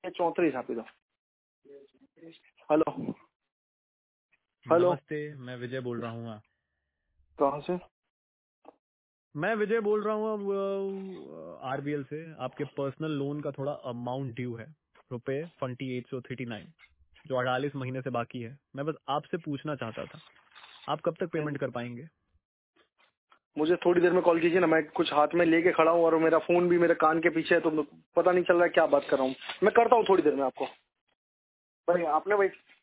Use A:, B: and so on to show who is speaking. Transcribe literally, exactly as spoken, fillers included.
A: चौंतीस छापी दो। हेलो हेलो,
B: नमस्ते, मैं विजय बोल रहा हूँ।
A: कहाँ से?
B: मैं विजय बोल रहा हूँ आरबीएल से। आपके पर्सनल लोन का थोड़ा अमाउंट ड्यू है, रुपए ट्वेंटी एट सौ थर्टी नाइन, जो अड़तालीस महीने से बाकी है। मैं बस आपसे पूछना चाहता था, आप कब तक पेमेंट कर पाएंगे?
A: मुझे थोड़ी देर में कॉल कीजिए ना, मैं कुछ हाथ में लेके खड़ा हूँ और मेरा फोन भी मेरे कान के पीछे है, तो पता नहीं चल रहा है क्या बात कर रहा हूँ। मैं करता हूँ थोड़ी देर में आपको। भाई आपने भाई